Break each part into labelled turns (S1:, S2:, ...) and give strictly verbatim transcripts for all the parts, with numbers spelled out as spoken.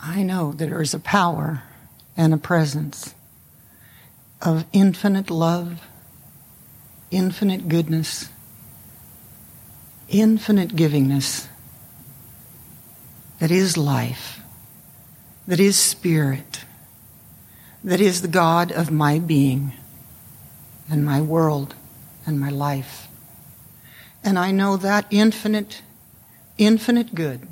S1: I know that there is a power and a presence of infinite love, infinite goodness, infinite givingness that is life, that is spirit, that is the God of my being and my world and my life. And I know that infinite, infinite good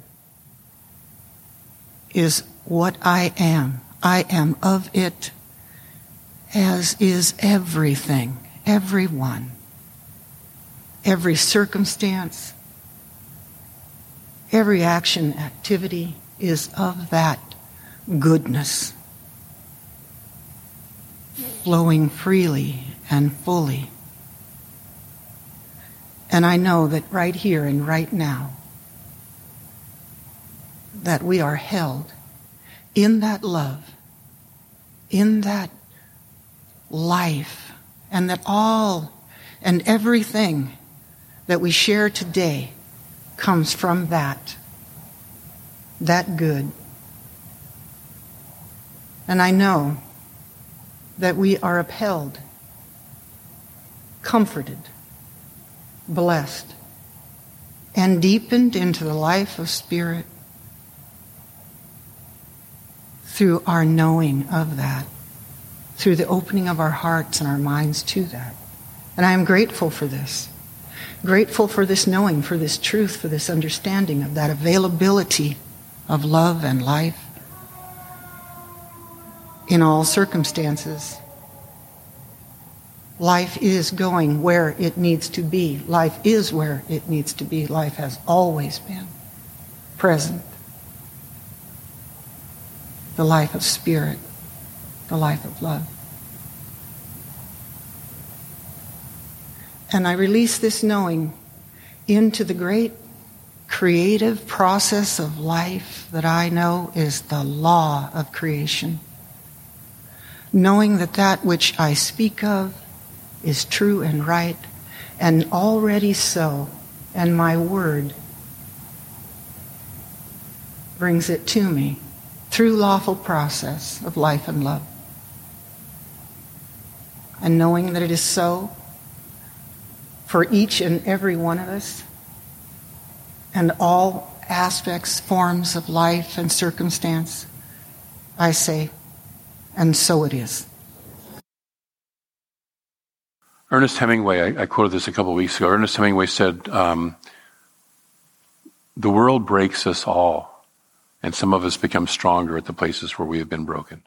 S1: is what I am. I am of it, as is everything, everyone, every circumstance, every action, activity is of that goodness, flowing freely and fully. And I know that right here and right now, that we are held in that love, in that life, and that all and everything that we share today comes from that, that good. And I know that we are upheld, comforted, blessed, and deepened into the life of spirit through our knowing of that, through the opening of our hearts and our minds to that. And I am grateful for this. Grateful for this knowing, for this truth, for this understanding of that availability of love and life in all circumstances. Life is going where it needs to be. Life is where it needs to be. Life has always been present. The life of spirit, the life of love. And I release this knowing into the great creative process of life that I know is the law of creation. Knowing that that which I speak of is true and right, and already so, and my word brings it to me through lawful process of life and love. And knowing that it is so for each and every one of us, and all aspects, forms of life and circumstance, I say, and so it is.
S2: Ernest Hemingway, I, I quoted this a couple of weeks ago. Ernest Hemingway said, um, the world breaks us all, and some of us become stronger at the places where we have been broken.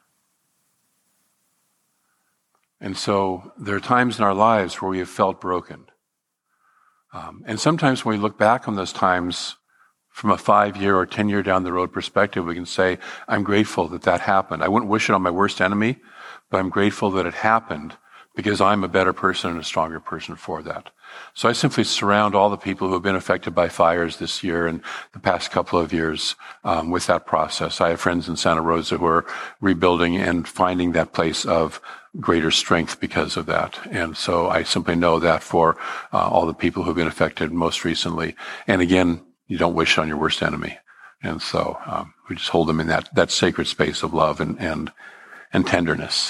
S2: And so there are times in our lives where we have felt broken. Um, and sometimes when we look back on those times from a five-year or ten-year down the road perspective, we can say, I'm grateful that that happened. I wouldn't wish it on my worst enemy, but I'm grateful that it happened because I'm a better person and a stronger person for that. So I simply surround all the people who have been affected by fires this year and the past couple of years um, with that process. I have friends in Santa Rosa who are rebuilding and finding that place of greater strength because of that. And so I simply know that for uh, all the people who have been affected most recently. And again, you don't wish it on your worst enemy. And so um, we just hold them in that, that sacred space of love and, and, and tenderness.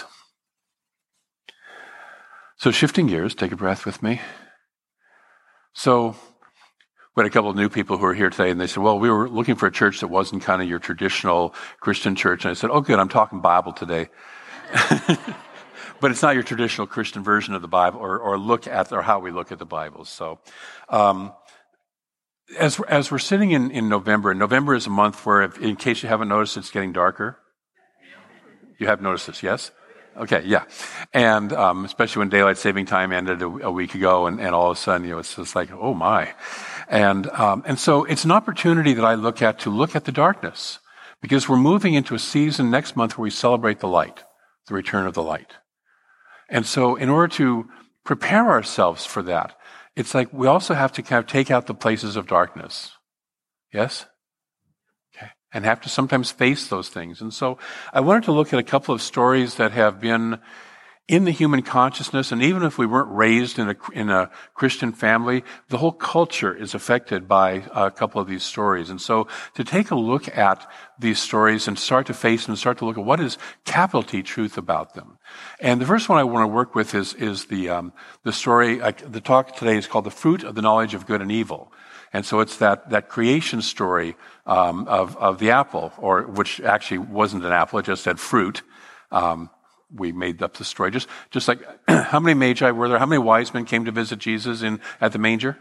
S2: So shifting gears, take a breath with me. So we had a couple of new people who are here today, and they said, well, we were looking for a church that wasn't kind of your traditional Christian church. And I said, oh, good, I'm talking Bible today. But it's not your traditional Christian version of the Bible, or, or look at, or how we look at the Bible. So um, as, as we're sitting in, in November, and November is a month where, if, in case you haven't noticed, it's getting darker. You have noticed this, yes? Okay, yeah. And um, especially when daylight saving time ended a, a week ago, and, and all of a sudden, you know, it's just like, oh my. And um, and so it's an opportunity that I look at to look at the darkness, because we're moving into a season next month where we celebrate the light, the return of the light. And so in order to prepare ourselves for that, it's like we also have to kind of take out the places of darkness. Yes? Okay. And have to sometimes face those things. And so I wanted to look at a couple of stories that have been in the human consciousness, and even if we weren't raised in a, in a Christian family, the whole culture is affected by a couple of these stories. And so to take a look at these stories and start to face them and start to look at what is capital T truth about them. And the first one I want to work with is, is the, um, the story, uh, the talk today is called The Fruit of the Knowledge of Good and Evil. And so it's that, that creation story, um, of, of the apple, or, which actually wasn't an apple, it just said fruit. Um, We made up the story. Just, just like, how many magi were there? How many wise men came to visit Jesus in at the manger?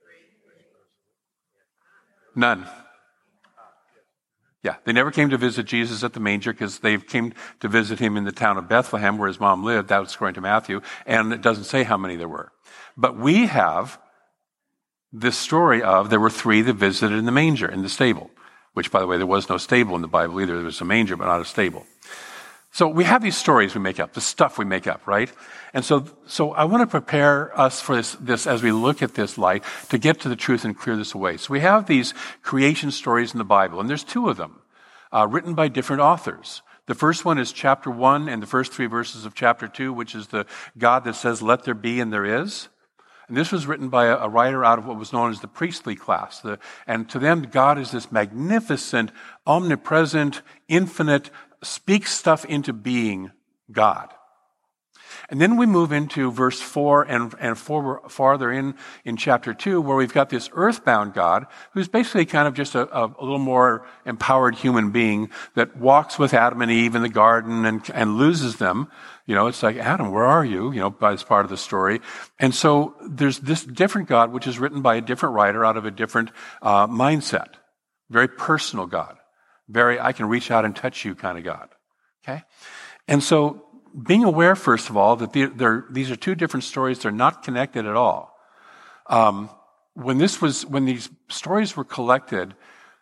S2: None. Yeah, they never came to visit Jesus at the manger because they came to visit him in the town of Bethlehem where his mom lived. That was according to Matthew. And it doesn't say how many there were. But we have this story of there were three that visited in the manger, in the stable. Which, by the way, there was no stable in the Bible either. There was a manger, but not a stable. So we have these stories we make up, the stuff we make up, right? And so, so I want to prepare us for this, this as we look at this light to get to the truth and clear this away. So we have these creation stories in the Bible, and there's two of them, uh, written by different authors. The first one is chapter one and the first three verses of chapter two, which is the God that says, "Let there be," and there is. And this was written by a, a writer out of what was known as the priestly class. The, and to them, God is this magnificent, omnipresent, infinite, speaks stuff into being God. And then we move into verse four and, and four, farther in, in chapter two, where we've got this earthbound God, who's basically kind of just a, a, a little more empowered human being that walks with Adam and Eve in the garden and, and loses them. You know, it's like, Adam, where are you? You know, as part of the story. And so there's this different God, which is written by a different writer out of a different uh, mindset. Very personal God. Very, I can reach out and touch you kind of God. Okay? And so being aware, first of all, that they're, they're, these are two different stories. They're not connected at all. Um, when this was, when these stories were collected,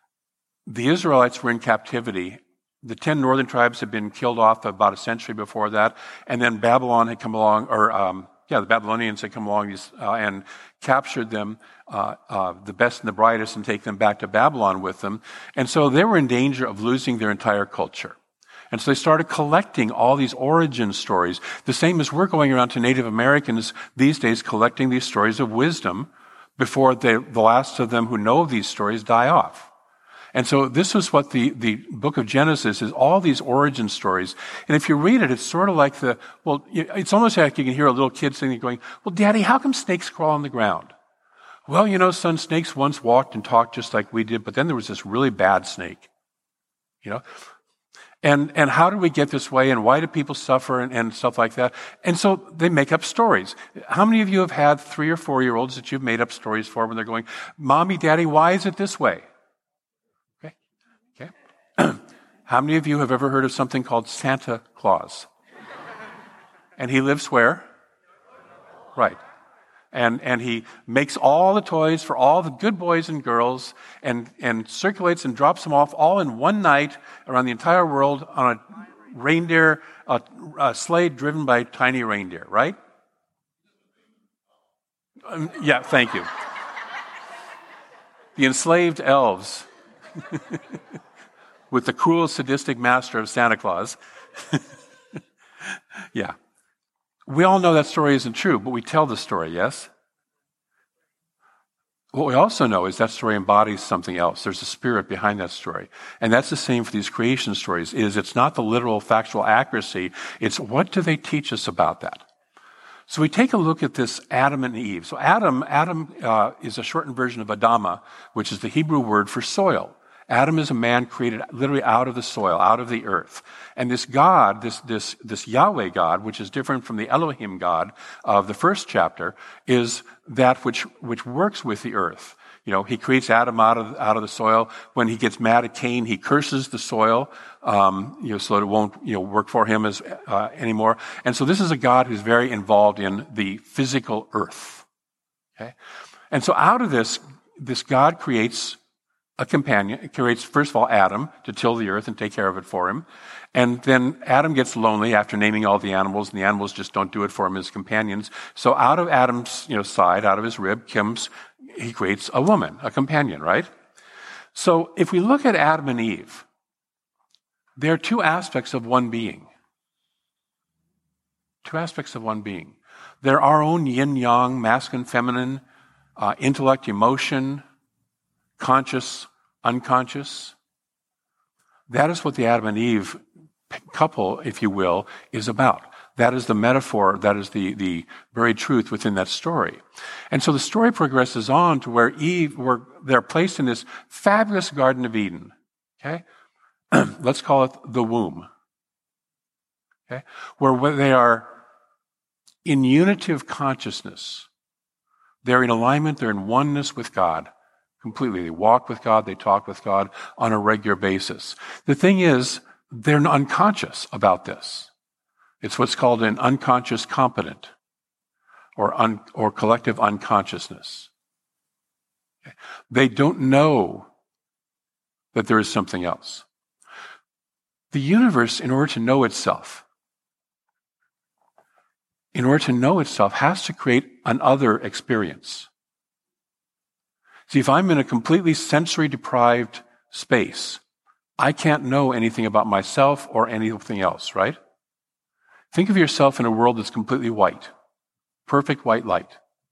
S2: the Israelites were in captivity. The ten northern tribes had been killed off about a century before that. And then Babylon had come along, or, um, yeah, the Babylonians had come along uh, and captured them, uh, uh, the best and the brightest, and take them back to Babylon with them. And so they were in danger of losing their entire culture. And so they started collecting all these origin stories, the same as we're going around to Native Americans these days collecting these stories of wisdom before they, the last of them who know these stories die off. And so this is what the, the book of Genesis is, all these origin stories. And if you read it, it's sort of like the, well, it's almost like you can hear a little kid sitting there going, well, Daddy, how come snakes crawl on the ground? Well, you know, son, snakes once walked and talked just like we did, but then there was this really bad snake. You know? And, and how did we get this way, and why do people suffer, and, and stuff like that? And so they make up stories. How many of you have had three or four-year-olds that you've made up stories for when they're going, Mommy, Daddy, why is it this way? Okay. Okay. How many of you have ever heard of something called Santa Claus? And he lives where? Right. And, and he makes all the toys for all the good boys and girls and, and circulates and drops them off all in one night around the entire world on a reindeer, a, a sleigh driven by tiny reindeer, right? Um, yeah, thank you. The enslaved elves with the cruel, sadistic master of Santa Claus. Yeah. We all know that story isn't true, but we tell the story, yes? What we also know is that story embodies something else. There's a spirit behind that story. And that's the same for these creation stories, is it's not the literal factual accuracy, it's what do they teach us about that? So we take a look at this Adam and Eve. So Adam, Adam uh, is a shortened version of Adama, which is the Hebrew word for soil. Adam is a man created literally out of the soil, out of the earth. And this God, this, this, this Yahweh God, which is different from the Elohim God of the first chapter, is that which, which works with the earth. You know, he creates Adam out of, out of the soil. When he gets mad at Cain, he curses the soil, um, you know, so that it won't, you know, work for him as, uh, anymore. And so this is a God who's very involved in the physical earth. Okay? And so out of this, this God creates a companion. It creates, first of all, Adam to till the earth and take care of it for him. And then Adam gets lonely after naming all the animals, and the animals just don't do it for him as companions. So out of Adam's, you know, side, out of his rib, comes, he creates a woman, a companion, right? So if we look at Adam and Eve, there are two aspects of one being. Two aspects of one being. They're our own yin-yang, masculine, feminine, uh, intellect, emotion, conscious, unconscious. That is what the Adam and Eve couple, if you will, is about. That is the metaphor, that is the, the very truth within that story. And so the story progresses on to where Eve, where they're placed in this fabulous Garden of Eden. Okay? Let's call it the womb. Okay? Where they are in unity of consciousness. They're in alignment, they're in oneness with God. Completely. They walk with God, they talk with God on a regular basis. The thing is, they're unconscious about this. It's what's called an unconscious competent or, un, or collective unconsciousness. Okay. They don't know that there is something else. The universe, in order to know itself, in order to know itself, has to create an other experience. See, if I'm in a completely sensory-deprived space, I can't know anything about myself or anything else, right? Think of yourself in a world that's completely white, perfect white light.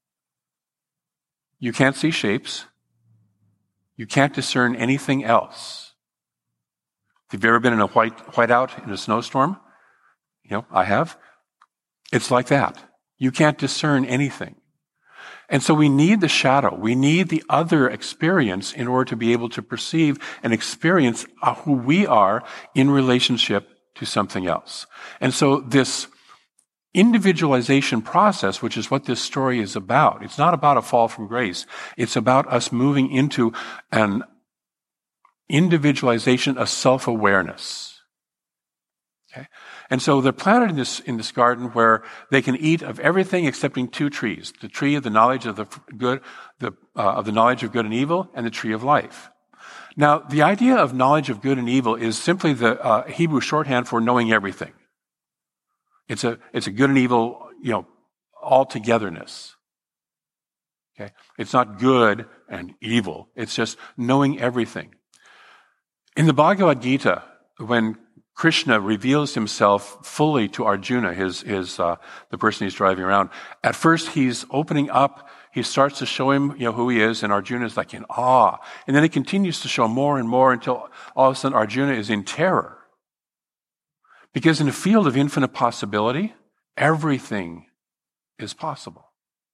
S2: You can't see shapes. You can't discern anything else. Have you ever been in a white whiteout in a snowstorm? You know, I have. It's like that. You can't discern anything. And so we need the shadow. We need the other experience in order to be able to perceive and experience who we are in relationship to something else. And so this individualization process, which is what this story is about, it's not about a fall from grace. It's about us moving into an individualization of self-awareness. Okay? And so they're planted in this, in this garden where they can eat of everything excepting two trees: the tree of the knowledge of the good, the, uh, of the knowledge of good and evil, and the tree of life. Now, the idea of knowledge of good and evil is simply the uh, Hebrew shorthand for knowing everything. It's a, it's a good and evil, you know, all-togetherness. Okay? It's not good and evil. It's just knowing everything. In the Bhagavad Gita, when Krishna reveals himself fully to Arjuna, his, his, uh, the person he's driving around. At first, he's opening up. He starts to show him, you know, who he is, and Arjuna is like in awe. And then he continues to show more and more until all of a sudden Arjuna is in terror. Because in a field of infinite possibility, everything is possible.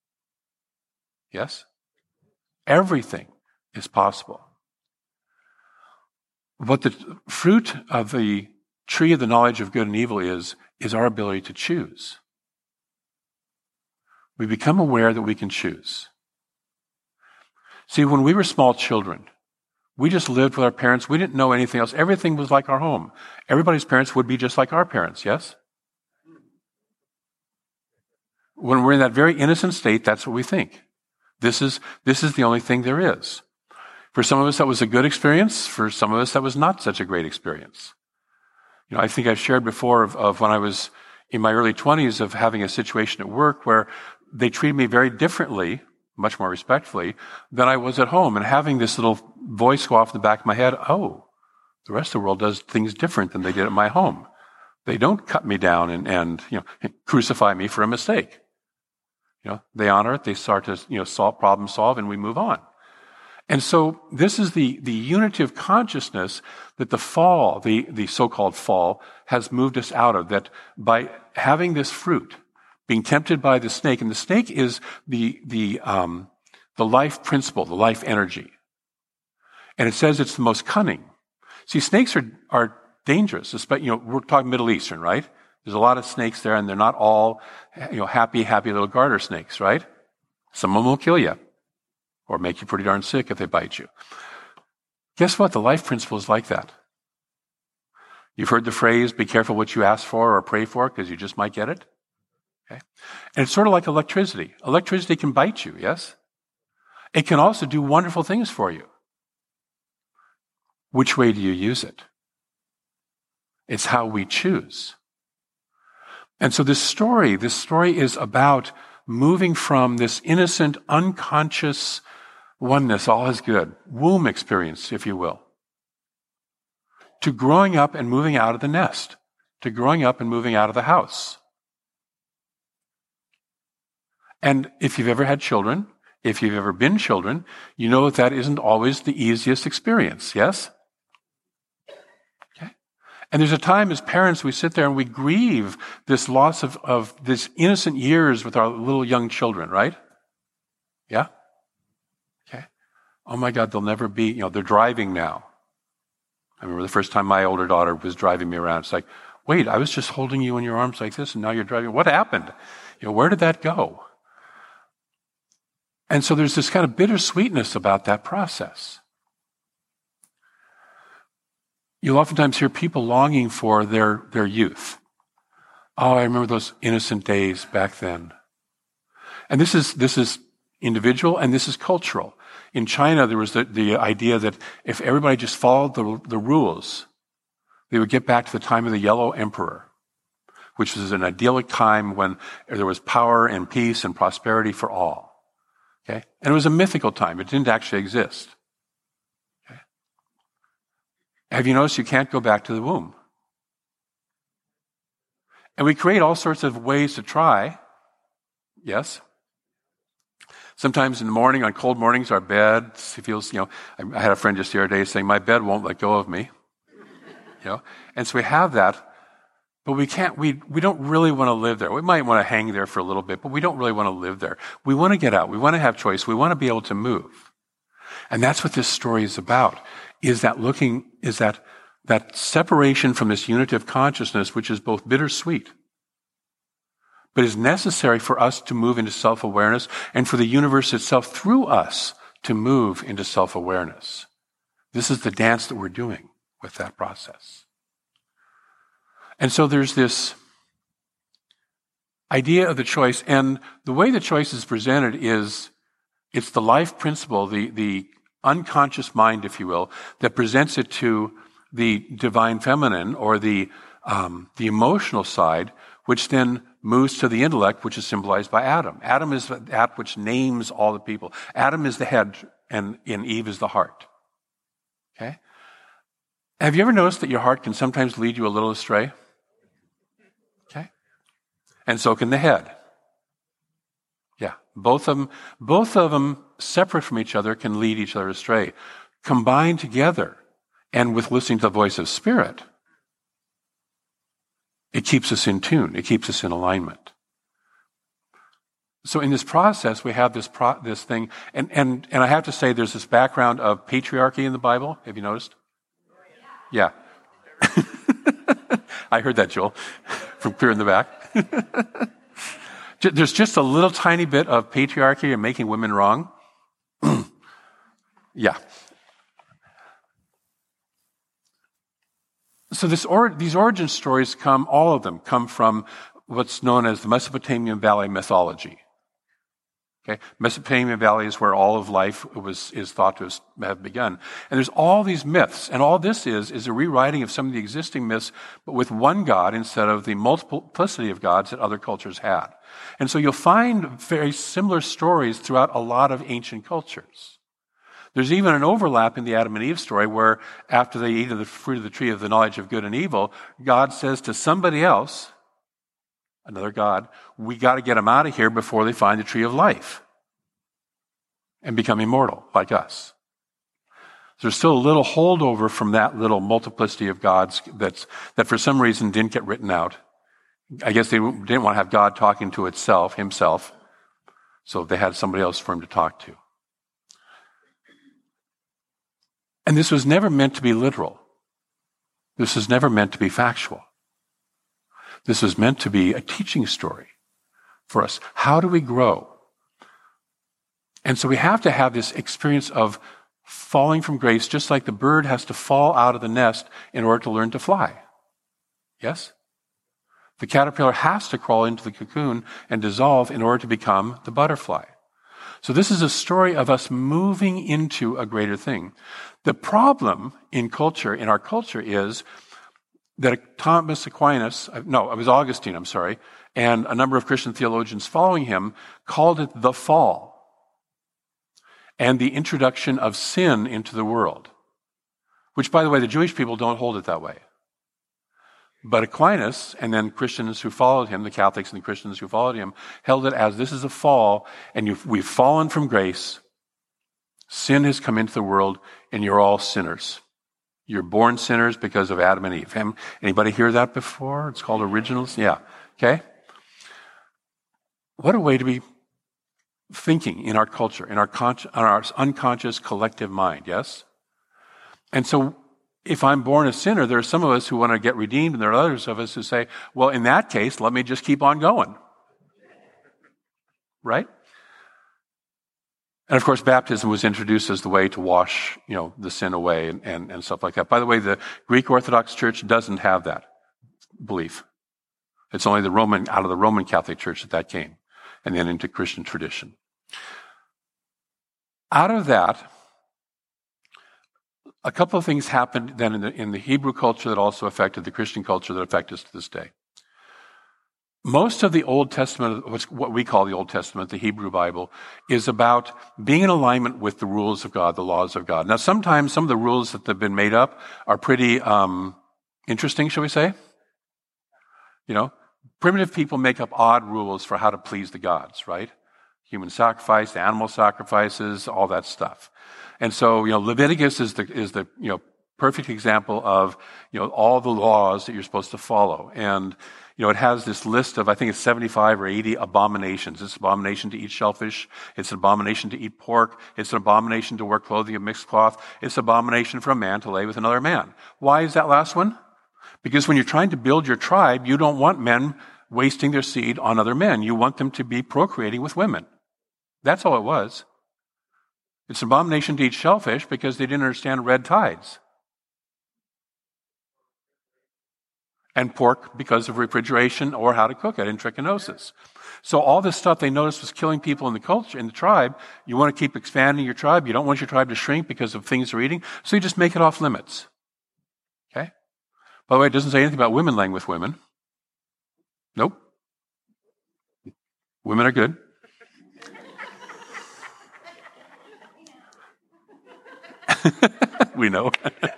S2: Yes? Everything is possible. What the fruit of the tree of the knowledge of good and evil is, is our ability to choose. We become aware that we can choose. See, when we were small children, we just lived with our parents. We didn't know anything else. Everything was like our home. Everybody's parents would be just like our parents, yes? When we're in that very innocent state, that's what we think. This is, this is the only thing there is. For some of us, that was a good experience. For some of us, that was not such a great experience. You know, I think I've shared before of, of when I was in my early twenties of having a situation at work where they treated me very differently, much more respectfully, than I was at home. And having this little voice go off in the back of my head, oh, the rest of the world does things different than they did at my home. They don't cut me down and, and you know, crucify me for a mistake. You know, they honor it, they start to, you know, solve, problem solve, and we move on. And so this is the, the unity of consciousness that the fall, the, the so-called fall, has moved us out of. That by having this fruit, being tempted by the snake, and the snake is the, the, um, the life principle, the life energy. And it says it's the most cunning. See, snakes are, are dangerous. You know, we're talking Middle Eastern, right? There's a lot of snakes there, and they're not all, you know, happy, happy little garter snakes, right? Some of them will kill you. Or make you pretty darn sick if they bite you. Guess what? The life principle is like that. You've heard the phrase, be careful what you ask for or pray for, because you just might get it. Okay? And it's sort of like electricity. Electricity can bite you, yes? It can also do wonderful things for you. Which way do you use it? It's how we choose. And so this story, this story is about moving from this innocent, unconscious oneness, all is good, womb experience, if you will, to growing up and moving out of the nest, to growing up and moving out of the house. And if you've ever had children, if you've ever been children, you know that that isn't always the easiest experience, yes? Okay. And there's a time as parents we sit there and we grieve this loss of, of this innocent years with our little young children, right? Yeah? Okay. Oh my God, they'll never be, you know, they're driving now. I remember the first time my older daughter was driving me around. It's like, wait, I was just holding you in your arms like this and now you're driving. What happened? You know, where did that go? And so there's this kind of bittersweetness about that process. You'll oftentimes hear people longing for their, their youth. Oh, I remember those innocent days back then. And this is, this is individual and this is cultural. In China, there was the, the idea that if everybody just followed the, the rules, they would get back to the time of the Yellow Emperor, which was an idyllic time when there was power and peace and prosperity for all. Okay? And it was a mythical time. It didn't actually exist. Okay? Have you noticed you can't go back to the womb? And we create all sorts of ways to try. Yes? Sometimes in the morning, on cold mornings, our bed feels, you know, I had a friend just the other day saying, my bed won't let go of me. You know? And so we have that. But we can't, we, we don't really want to live there. We might want to hang there for a little bit, but we don't really want to live there. We want to get out. We want to have choice. We want to be able to move. And that's what this story is about, is that looking, is that, that separation from this unity of consciousness, which is both bittersweet, but is necessary for us to move into self-awareness and for the universe itself through us to move into self-awareness. This is the dance that we're doing with that process. And so there's this idea of the choice, and the way the choice is presented is, it's the life principle, the, the unconscious mind, if you will, that presents it to the divine feminine, or the, um, the emotional side, which then moves to the intellect, which is symbolized by Adam. Adam is that which names all the people. Adam is the head, and, and Eve is the heart. Okay? Have you ever noticed that your heart can sometimes lead you a little astray? Okay? And so can the head. Yeah. Both of them, both of them separate from each other can lead each other astray. Combined together, and with listening to the voice of Spirit, it keeps us in tune. It keeps us in alignment. So in this process, we have this pro- this thing, and, and, and I have to say there's this background of patriarchy in the Bible. Have you noticed? Yeah. I heard that, Joel, from clear in the back. There's just a little tiny bit of patriarchy and making women wrong. Yeah. So this or, these origin stories come, all of them come from what's known as the Mesopotamian Valley mythology. Okay, Mesopotamian Valley is where all of life was is thought to have begun. And there's all these myths, and all this is is a rewriting of some of the existing myths, but with one God instead of the multiplicity of gods that other cultures had. And so you'll find very similar stories throughout a lot of ancient cultures. There's even an overlap in the Adam and Eve story where after they eat of the fruit of the tree of the knowledge of good and evil, God says to somebody else, another God, we got to get them out of here before they find the tree of life and become immortal like us. There's still a little holdover from that little multiplicity of gods that's, that for some reason didn't get written out. I guess they didn't want to have God talking to itself, himself, so they had somebody else for him to talk to. And this was never meant to be literal. This was never meant to be factual. This was meant to be a teaching story for us. How do we grow? And so we have to have this experience of falling from grace, just like the bird has to fall out of the nest in order to learn to fly. Yes? The caterpillar has to crawl into the cocoon and dissolve in order to become the butterfly. So this is a story of us moving into a greater thing. The problem in culture, in our culture, is that Thomas Aquinas, no, it was Augustine, I'm sorry, and a number of Christian theologians following him called it the fall and the introduction of sin into the world, which, by the way, the Jewish people don't hold it that way. But Aquinas, and then Christians who followed him, the Catholics and the Christians who followed him, held it as this is a fall, and you've, we've fallen from grace. Sin has come into the world, and you're all sinners. You're born sinners because of Adam and Eve. Anybody hear that before? It's called originals? Yeah. Okay? What a way to be thinking in our culture, in our, con- in our unconscious collective mind, yes? And so, if I'm born a sinner, there are some of us who want to get redeemed, and there are others of us who say, well, in that case, let me just keep on going. Right? And of course, baptism was introduced as the way to wash, you know, the sin away and, and, and stuff like that. By the way, the Greek Orthodox Church doesn't have that belief. It's only the Roman, out of the Roman Catholic Church that that came, and then into Christian tradition. Out of that, a couple of things happened then in the, in the Hebrew culture that also affected the Christian culture that affect us to this day. Most of the Old Testament, what's what we call the Old Testament, the Hebrew Bible, is about being in alignment with the rules of God, the laws of God. Now, sometimes some of the rules that have been made up are pretty um, interesting, shall we say? You know, primitive people make up odd rules for how to please the gods, right? Human sacrifice, animal sacrifices, all that stuff. And so, you know, Leviticus is the is the you know perfect example of you know all the laws that you're supposed to follow. And you know, it has this list of, I think it's seventy-five or eighty abominations. It's an abomination to eat shellfish. It's an abomination to eat pork. It's an abomination to wear clothing of mixed cloth. It's an abomination for a man to lay with another man. Why is that last one? Because when you're trying to build your tribe, you don't want men wasting their seed on other men. You want them to be procreating with women. That's all it was. It's an abomination to eat shellfish because they didn't understand red tides. And pork because of refrigeration or how to cook it in trichinosis. So all this stuff they noticed was killing people in the culture, in the tribe. You want to keep expanding your tribe. You don't want your tribe to shrink because of things they're eating. So you just make it off limits. Okay? By the way, it doesn't say anything about women laying with women. Nope. Women are good. We know.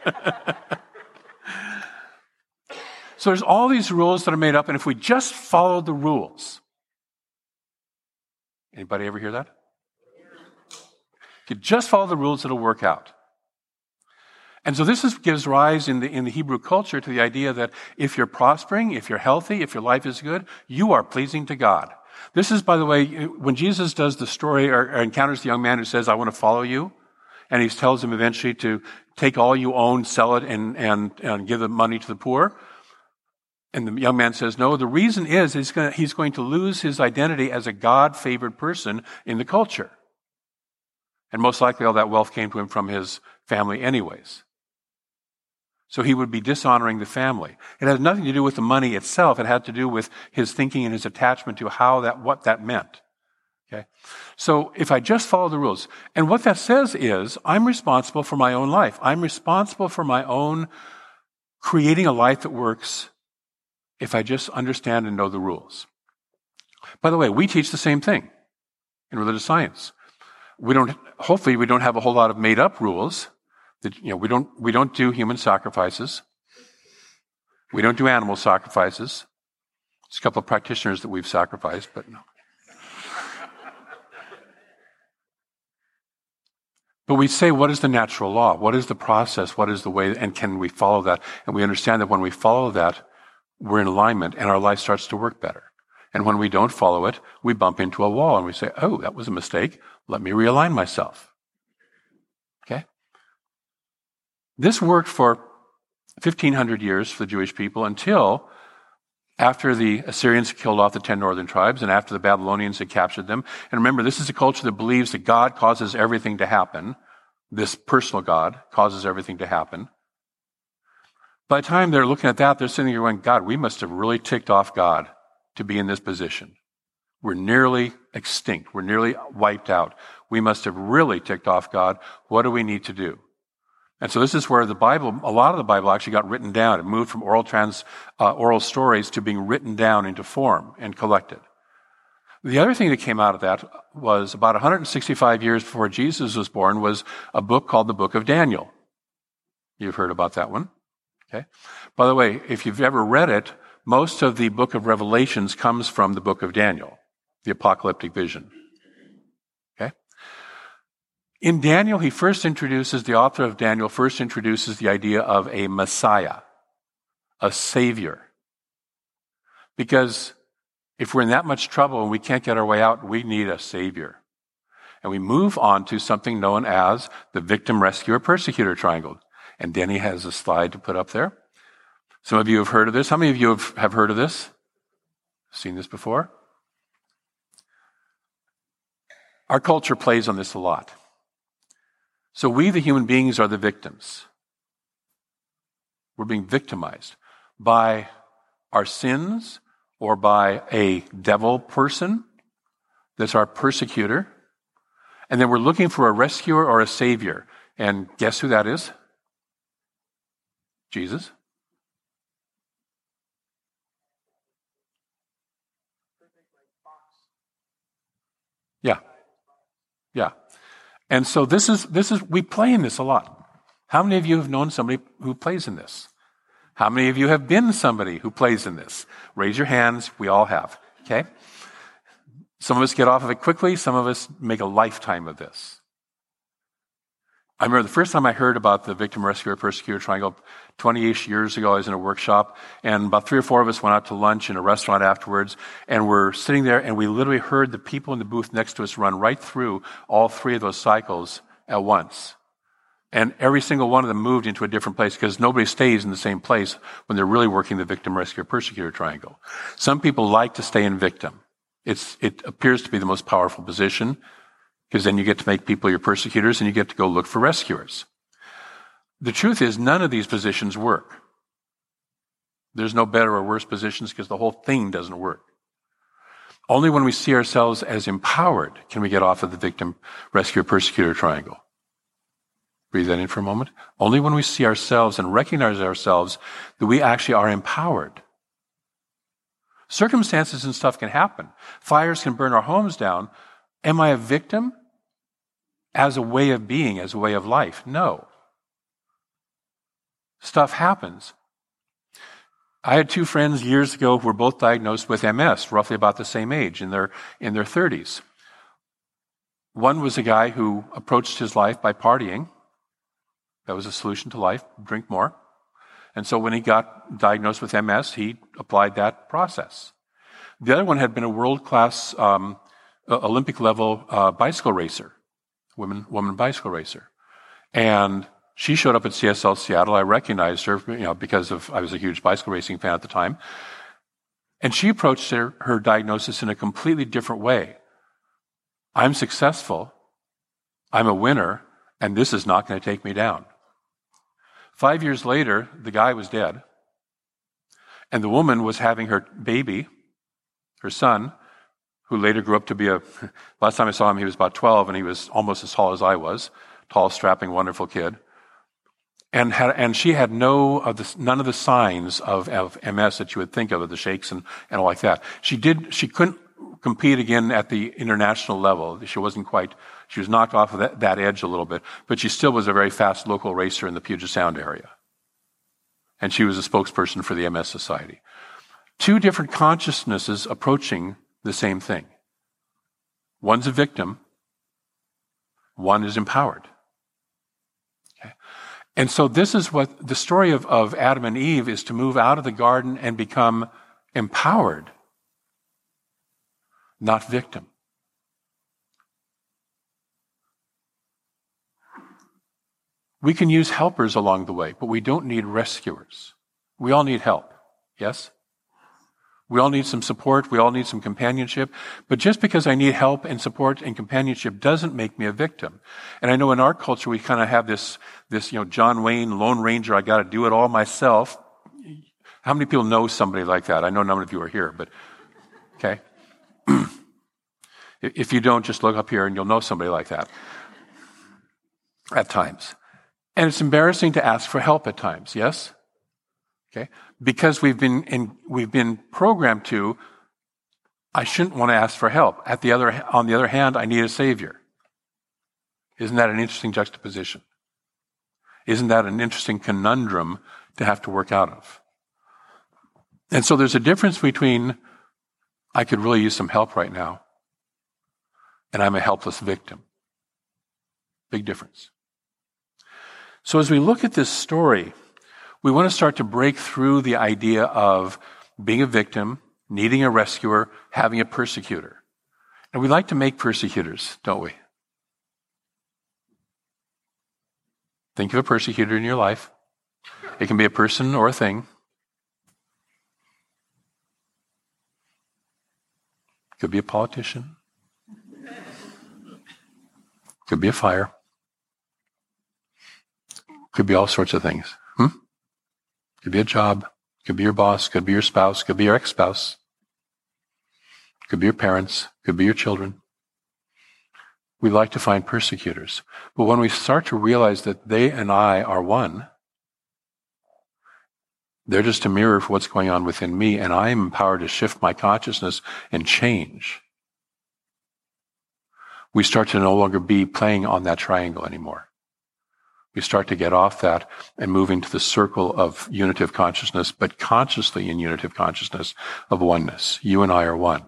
S2: So there's all these rules that are made up, and if we just follow the rules. Anybody ever hear that? If you just follow the rules, it'll work out. And so this is, gives rise in the, in the Hebrew culture to the idea that if you're prospering, if you're healthy, if your life is good, you are pleasing to God. This is, by the way, when Jesus does the story or, or encounters the young man who says, I want to follow you, and he tells him eventually to take all you own, sell it, and, and, and give the money to the poor. And the young man says, no, the reason is he's going to, he's going to lose his identity as a God-favored person in the culture. And most likely all that wealth came to him from his family anyways. So he would be dishonoring the family. It had nothing to do with the money itself. It had to do with his thinking and his attachment to how that, what that meant. Okay? So if I just follow the rules, and what that says is, I'm responsible for my own life. I'm responsible for my own creating a life that works if I just understand and know the rules. By the way, we teach the same thing in religious science. We don't, hopefully we don't have a whole lot of made up rules. That, you know, we don't, we don't do human sacrifices. We don't do animal sacrifices. There's a couple of practitioners that we've sacrificed, but no. But we say, what is the natural law? What is the process? What is the way? And can we follow that? And we understand that when we follow that, we're in alignment and our life starts to work better. And when we don't follow it, we bump into a wall and we say, oh, that was a mistake. Let me realign myself. Okay? This worked for fifteen hundred years for the Jewish people until after the Assyrians killed off the ten northern tribes and after the Babylonians had captured them. And remember, this is a culture that believes that God causes everything to happen. This personal God causes everything to happen. By the time they're looking at that, they're sitting there going, God, we must have really ticked off God to be in this position. We're nearly extinct. We're nearly wiped out. We must have really ticked off God. What do we need to do? And so this is where the Bible, a lot of the Bible actually got written down. It moved from oral trans, uh, oral stories to being written down into form and collected. The other thing that came out of that was about one hundred sixty-five years before Jesus was born was a book called the Book of Daniel. You've heard about that one. Okay? By the way, if you've ever read it, most of the book of Revelations comes from the book of Daniel, the apocalyptic vision. Okay? In Daniel, he first introduces, the author of Daniel first introduces the idea of a Messiah, a Savior. Because if we're in that much trouble and we can't get our way out, we need a Savior. And we move on to something known as the victim, rescuer, persecutor triangle. And Denny has a slide to put up there. Some of you have heard of this. How many of you have, have heard of this? Seen this before? Our culture plays on this a lot. So we, the human beings, are the victims. We're being victimized by our sins or by a devil person that's our persecutor. And then we're looking for a rescuer or a savior. And guess who that is? Jesus. Yeah. Yeah. And so this is, this is, we play in this a lot. How many of you have known somebody who plays in this? How many of you have been somebody who plays in this? Raise your hands. We all have. Okay? Some of us get off of it quickly. Some of us make a lifetime of this. I remember the first time I heard about the victim, rescuer, persecutor triangle, twenty-ish years ago, I was in a workshop, and about three or four of us went out to lunch in a restaurant afterwards, and we're sitting there, and we literally heard the people in the booth next to us run right through all three of those cycles at once. And every single one of them moved into a different place, because nobody stays in the same place when they're really working the victim, rescuer, persecutor triangle. Some people like to stay in victim. It's, it appears to be the most powerful position, because then you get to make people your persecutors and you get to go look for rescuers. The truth is, none of these positions work. There's no better or worse positions because the whole thing doesn't work. Only when we see ourselves as empowered can we get off of the victim, rescuer, persecutor triangle. Breathe that in for a moment. Only when we see ourselves and recognize ourselves that we actually are empowered. Circumstances and stuff can happen. Fires can burn our homes down. Am I a victim as a way of being, as a way of life? No. Stuff happens. I had two friends years ago who were both diagnosed with M S, roughly about the same age, in their, in their thirties. One was a guy who approached his life by partying. That was a solution to life, drink more. And so when he got diagnosed with M S, he applied that process. The other one had been a world-class um, Olympic-level uh, bicycle racer, woman, woman bicycle racer. And she showed up at C S L Seattle. I recognized her, you know, because of I was a huge bicycle racing fan at the time. And she approached her, her diagnosis in a completely different way. I'm successful, I'm a winner, and this is not going to take me down. Five years later, the guy was dead, and the woman was having her baby, her son, who later grew up to be a, last time I saw him, he was about twelve, and he was almost as tall as I was, tall, strapping, wonderful kid. And had, and she had no of the, none of the signs of, of M S that you would think of, of the shakes and, and all like that. She did, she couldn't compete again at the international level. She wasn't quite, she was knocked off of that, that edge a little bit, but she still was a very fast local racer in the Puget Sound area. And she was a spokesperson for the M S Society. Two different consciousnesses approaching the same thing. One's a victim, one is empowered. Okay? And so this is what the story of, of Adam and Eve is, to move out of the garden and become empowered, not victim. We can use helpers along the way, but we don't need rescuers. We all need help, yes? We all need some support. We all need some companionship. But just because I need help and support and companionship doesn't make me a victim. And I know in our culture we kind of have this, this, you know, John Wayne, Lone Ranger, I got to do it all myself. How many people know somebody like that? I know none of you are here, but okay. If you don't, just look up here and you'll know somebody like that at times. And it's embarrassing to ask for help at times, yes? Okay? Because we've been in, we've been programmed to, I shouldn't want to ask for help. At the other, on the other hand, I need a savior. Isn't that an interesting juxtaposition? Isn't that an interesting conundrum to have to work out of. And so there's a difference between I could really use some help right now and I'm a helpless victim. Big difference. So as we look at this story, we want to start to break through the idea of being a victim, needing a rescuer, having a persecutor. And we like to make persecutors, don't we? Think of a persecutor in your life. It can be a person or a thing. Could be a politician. Could be a fire. Could be all sorts of things. Hmm? Could be a job. Could be your boss. Could be your spouse. Could be your ex-spouse. Could be your parents. Could be your children. We like to find persecutors. But when we start to realize that they and I are one, they're just a mirror for what's going on within me, and I am empowered to shift my consciousness and change. We start to no longer be playing on that triangle anymore. We start to get off that and move into the circle of unitive consciousness, but consciously in unitive consciousness of oneness. You and I are one.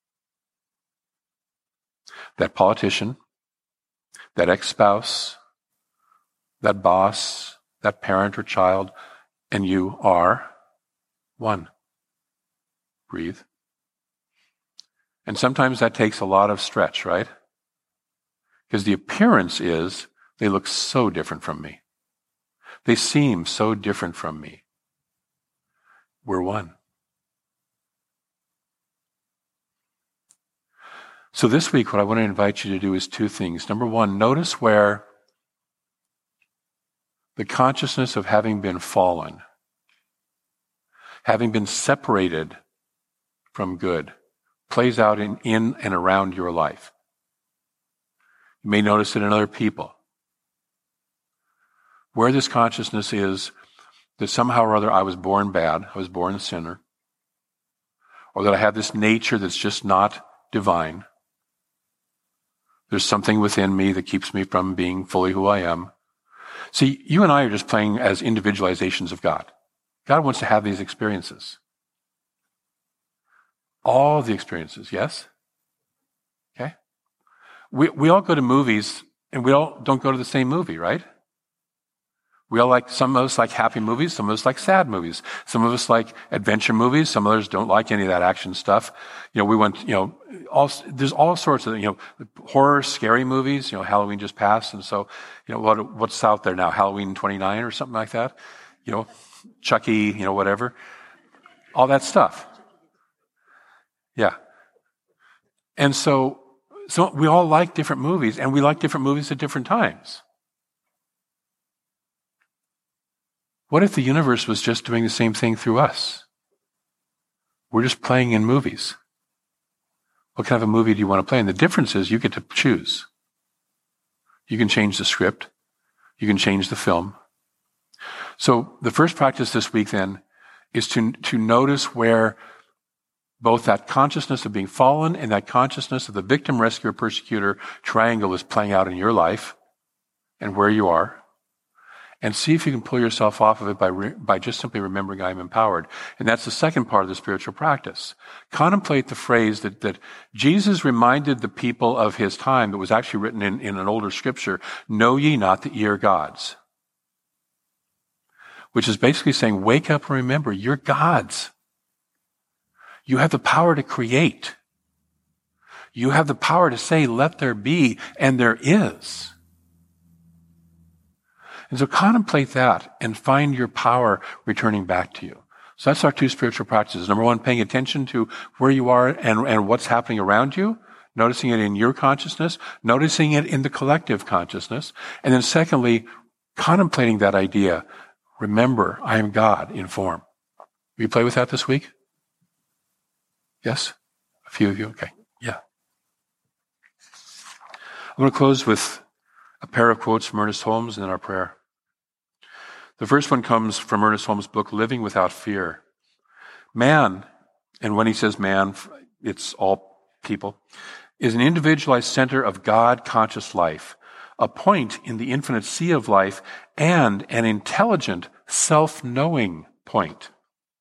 S2: That politician, that ex-spouse, that boss, that parent or child, and you are one. Breathe. And sometimes that takes a lot of stretch, right? Because the appearance is they look so different from me. They seem so different from me. We're one. So this week, what I want to invite you to do is two things. Number one, notice where the consciousness of having been fallen, having been separated from good, plays out in, in and around your life. You may notice it in other people. Where this consciousness is that somehow or other I was born bad, I was born a sinner, or that I have this nature that's just not divine. There's something within me that keeps me from being fully who I am. See, you and I are just playing as individualizations of God. God wants to have these experiences. All the experiences, yes? Okay? We we all go to movies, and we all don't go to the same movie, right? We all like, some of us like happy movies, some of us like sad movies. Some of us like adventure movies, some others don't like any of that action stuff. You know, we went, you know, all, there's all sorts of, you know, horror, scary movies. You know, Halloween just passed, and so, you know, what what's out there now? Halloween twenty-nine or something like that? You know, Chucky, you know, whatever. All that stuff. Yeah. And so, so we all like different movies, and we like different movies at different times. What if the universe was just doing the same thing through us? We're just playing in movies. What kind of a movie do you want to play? And the difference is you get to choose. You can change the script. You can change the film. So the first practice this week then is to, to notice where both that consciousness of being fallen and that consciousness of the victim, rescuer, persecutor triangle is playing out in your life and where you are. And see if you can pull yourself off of it by re- by just simply remembering I am empowered. And that's the second part of the spiritual practice. Contemplate the phrase that, that Jesus reminded the people of his time that was actually written in, in an older scripture, know ye not that ye are gods. Which is basically saying, wake up and remember, you're gods. You have the power to create. You have the power to say, let there be, and there is. And so contemplate that and find your power returning back to you. So that's our two spiritual practices. Number one, paying attention to where you are and, and what's happening around you, noticing it in your consciousness, noticing it in the collective consciousness. And then secondly, contemplating that idea. Remember, I am God in form. Will you play with that this week? Yes? A few of you? Okay. Yeah. I'm going to close with a pair of quotes from Ernest Holmes and then our prayer. The first one comes from Ernest Holmes' book, Living Without Fear. Man, and when he says man, it's all people, is an individualized center of God-conscious life, a point in the infinite sea of life, and an intelligent, self-knowing point.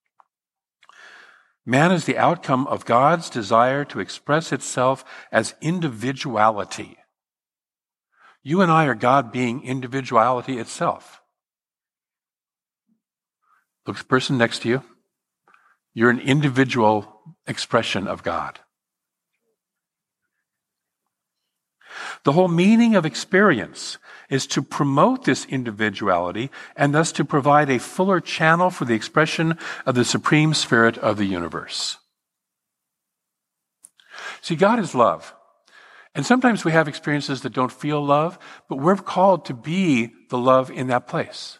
S2: Man is the outcome of God's desire to express itself as individuality. You and I are God being individuality itself. Look at the person next to you. You're an individual expression of God. The whole meaning of experience is to promote this individuality and thus to provide a fuller channel for the expression of the supreme spirit of the universe. See, God is love. And sometimes we have experiences that don't feel love, but we're called to be the love in that place.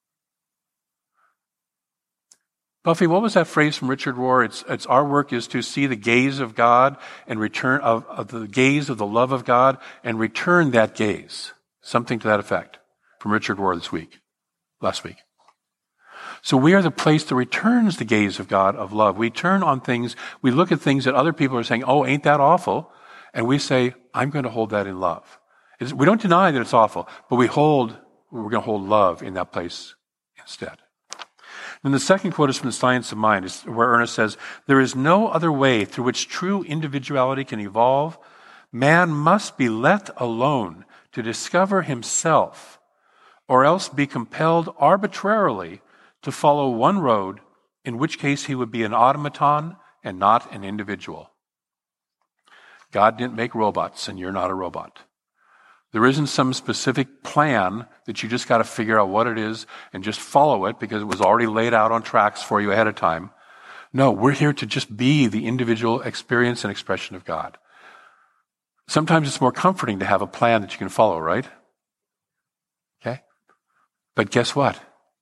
S2: Buffy, what was that phrase from Richard Rohr? It's, it's our work is to see the gaze of God and return of, of the gaze of the love of God and return that gaze. Something to that effect from Richard Rohr this week, last week. So we are the place that returns the gaze of God of love. We turn on things, we look at things that other people are saying, oh, ain't that awful? And we say, I'm going to hold that in love. It's, we don't deny that it's awful, but we hold, we're going to hold love in that place instead. And the second quote is from The Science of Mind, where Ernest says, there is no other way through which true individuality can evolve. Man must be let alone to discover himself, or else be compelled arbitrarily to follow one road, in which case he would be an automaton and not an individual. God didn't make robots, and you're not a robot. There isn't some specific plan that you just got to figure out what it is and just follow it because it was already laid out on tracks for you ahead of time. No, we're here to just be the individual experience and expression of God. Sometimes it's more comforting to have a plan that you can follow, right? Okay? But guess what?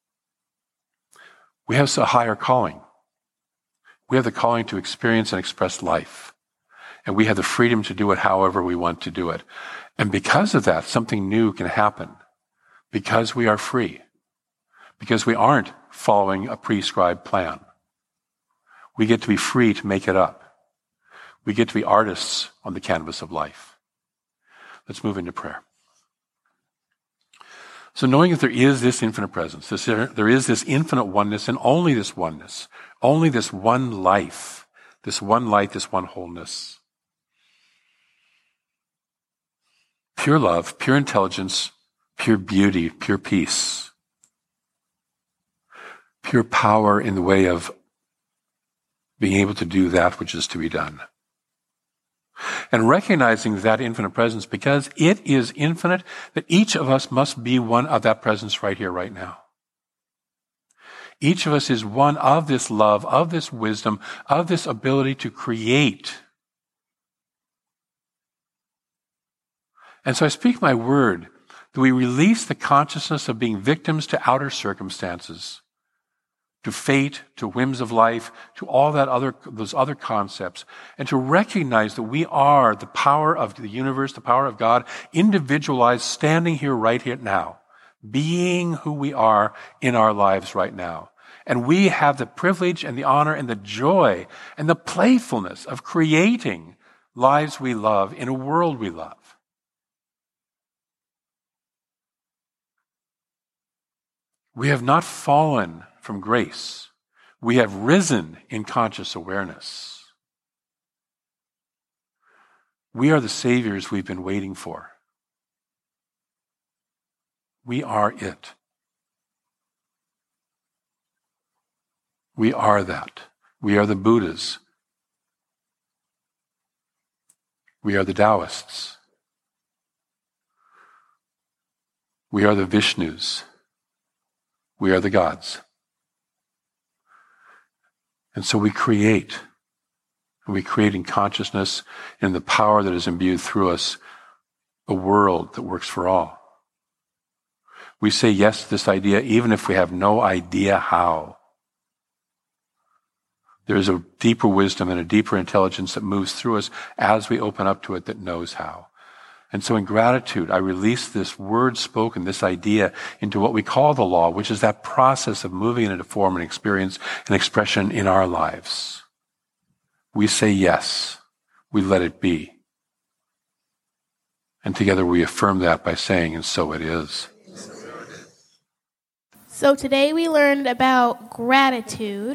S2: We have a higher calling. We have the calling to experience and express life. And we have the freedom to do it however we want to do it. And because of that, something new can happen. Because we are free. Because we aren't following a prescribed plan. We get to be free to make it up. We get to be artists on the canvas of life. Let's move into prayer. So knowing that there is this infinite presence, this, there is this infinite oneness, and only this oneness, only this one life, this one light, this one wholeness. Pure love, pure intelligence, pure beauty, pure peace. Pure power in the way of being able to do that which is to be done. And recognizing that infinite presence, because it is infinite, that each of us must be one of that presence right here, right now. Each of us is one of this love, of this wisdom, of this ability to create. And so I speak my word that we release the consciousness of being victims to outer circumstances, to fate, to whims of life, to all that other, those other concepts, and to recognize that we are the power of the universe, the power of God, individualized, standing here right here now, being who we are in our lives right now. And we have the privilege and the honor and the joy and the playfulness of creating lives we love in a world we love. We have not fallen from grace. We have risen in conscious awareness. We are the saviors we've been waiting for. We are it. We are that. We are the Buddhas. We are the Taoists. We are the Vishnus. We are the gods. And so we create. And we create in consciousness and the power that is imbued through us a world that works for all. We say yes to this idea even if we have no idea how. There is a deeper wisdom and a deeper intelligence that moves through us as we open up to it that knows how. And so in gratitude, I release this word spoken, this idea, into what we call the law, which is that process of moving it into form and experience and expression in our lives. We say yes. We let it be. And together we affirm that by saying, and so it is.
S3: So today we learned about gratitude,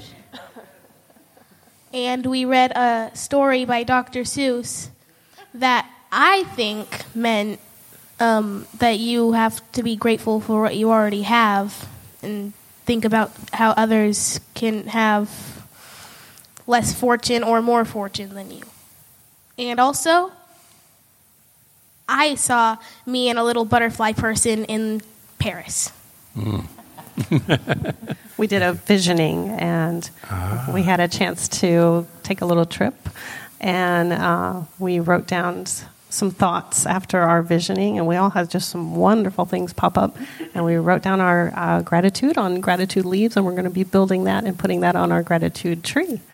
S3: and we read a story by Doctor Seuss that I think meant um, that you have to be grateful for what you already have and think about how others can have less fortune or more fortune than you. And also, I saw me and a little butterfly person in Paris.
S2: Mm.
S4: We did a visioning, and ah. we had a chance to take a little trip, and uh, we wrote down s- some thoughts after our visioning, and we all had just some wonderful things pop up, and we wrote down our uh, gratitude on gratitude leaves, and we're going to be building that and putting that on our gratitude tree.